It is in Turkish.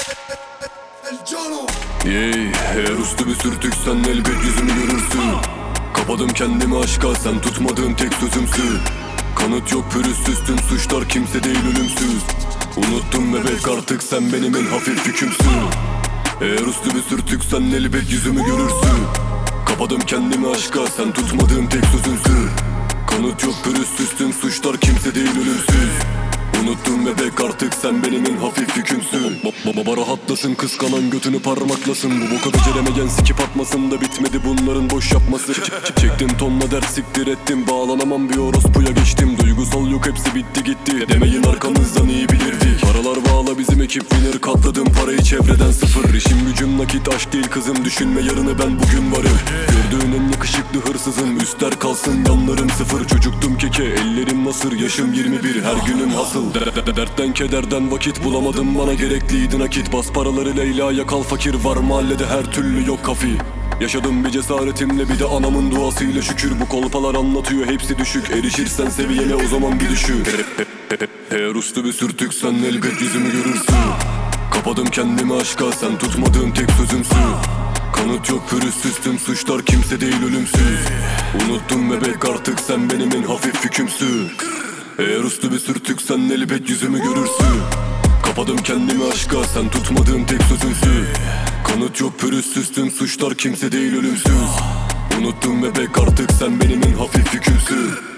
Yey, eğer üstü bir sürtüksen elbet yüzünü görürsün. Kapadım kendimi aşka, sen tutmadığın tek sözümsün. Kanıt yok pürüzsüztüm, suçlar kimse değil ölümsüz. Unuttum bebek artık sen benim en hafif yükümsün. Eğer üstü bir sürtüksen elbet yüzümü görürsün. Kapadım kendimi aşka, sen tutmadığım tek sözümsün. Kanıt yok pürüzsüztüm, suçlar kimse değil ölümsüz. Unuttum bebek artık sen benim en hafif yükümsün. Baba rahatlasın, kıskanan götünü parmaklasın. Bu boka beceremeyen sikip atmasın da bitmedi bunların boş yapması. Çektim tonla ders siktir ettim, bağlanamam bir orospuya geçtim. Duygusal yok hepsi bitti gitti, demeyin arkamızdan iyi bilirdik. Paralar bağla bizim ekip winner, katladım parayı çevreden sıfır. İşim gücüm nakit, aşk değil kızım, düşünme yarını ben bugün varım. Gördüğün en yakışıklı hırsızım, üstler kalsın yanlarım sıfır. Çocuktum keke, ellerim nasır, yaşım 21, her günüm hasıl. Dertten kederden vakit bulamadım, bana gerekliydi nakit. Bas paraları Leyla'ya, kal fakir, var mahallede her türlü yok kafi. Yaşadım bir cesaretimle, bir de anamın duasıyla şükür. Bu kolpalar anlatıyor hepsi düşük, erişirsen seviyene o zaman bir düşün. Eğer üstü bir sürtüksen elbet yüzümü görürsün. Kapadım kendimi aşka, sen tutmadığım tek sözümsün. Kanıt yok pürüzsüztüm, suçlar kimse değil ölümsüz. Unuttum bebek artık sen benim en hafif yükümsün. Eğer üstü bir sürtüksen elbet yüzümü görürsün. Kapadım kendimi aşka, sen tutmadığım tek sözümsün. Kanıt yok pürüzsüztüm, suçlar kimse değil ölümsüz. Unuttum bebek artık sen benim en hafif yükümsün.